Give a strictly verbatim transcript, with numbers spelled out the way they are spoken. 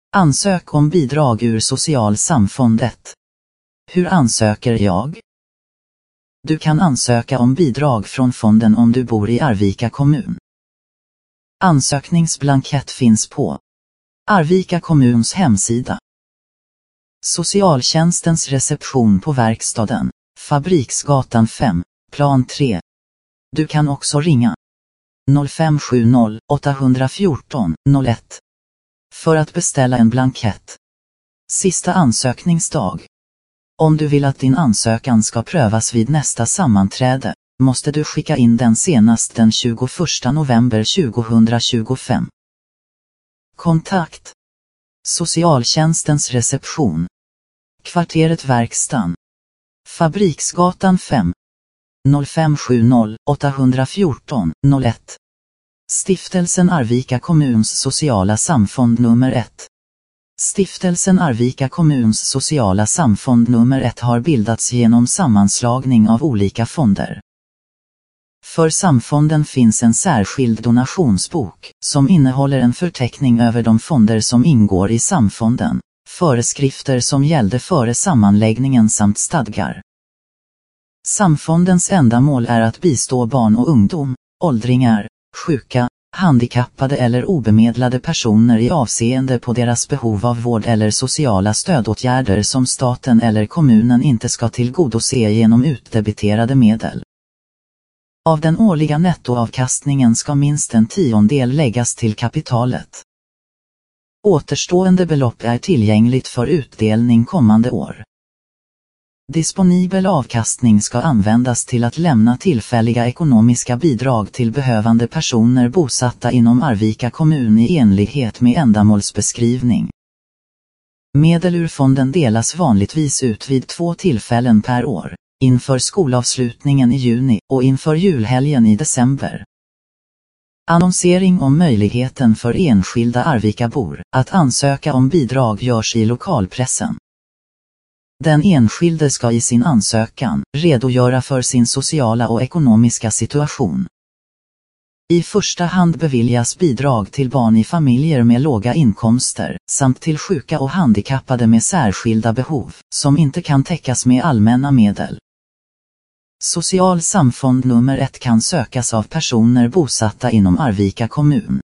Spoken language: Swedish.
Ansök om bidrag ur Social samfond ett. Hur ansöker jag? Du kan ansöka om bidrag från fonden om du bor i Arvika kommun. Ansökningsblankett finns på Arvika kommuns hemsida. Socialtjänstens reception på verkstaden, Fabriksgatan fem, plan tre. Du kan också ringa noll fem sju noll åtta ett fyra noll ett för att beställa en blankett. Sista ansökningsdag. Om du vill att din ansökan ska prövas vid nästa sammanträde, måste du skicka in den senast den tjugoförsta november tjugohundratjugofem. Kontakt. Socialtjänstens reception. Kvarteret Verkstan. Fabriksgatan fem. noll fem sju noll åtta ett fyra noll ett. Stiftelsen Arvika kommuns sociala samfond nummer ett. Stiftelsen Arvika kommuns sociala samfond nummer ett har bildats genom sammanslagning av olika fonder. För samfonden finns en särskild donationsbok, som innehåller en förteckning över de fonder som ingår i samfonden, föreskrifter som gällde före sammanläggningen samt stadgar. Samfondens ändamål är att bistå barn och ungdom, åldringar, sjuka, handikappade eller obemedlade personer i avseende på deras behov av vård eller sociala stödåtgärder som staten eller kommunen inte ska tillgodose genom utdebiterade medel. Av den årliga nettoavkastningen ska minst en tiondel läggas till kapitalet. Återstående belopp är tillgängligt för utdelning kommande år. Disponibel avkastning ska användas till att lämna tillfälliga ekonomiska bidrag till behövande personer bosatta inom Arvika kommun i enlighet med ändamålsbeskrivning. Medel ur fonden delas vanligtvis ut vid två tillfällen per år, inför skolavslutningen i juni och inför julhelgen i december. Annonsering om möjligheten för enskilda Arvikabor att ansöka om bidrag görs i lokalpressen. Den enskilde ska i sin ansökan redogöra för sin sociala och ekonomiska situation. I första hand beviljas bidrag till barn i familjer med låga inkomster, samt till sjuka och handikappade med särskilda behov, som inte kan täckas med allmänna medel. Social samfond nummer ett kan sökas av personer bosatta inom Arvika kommun.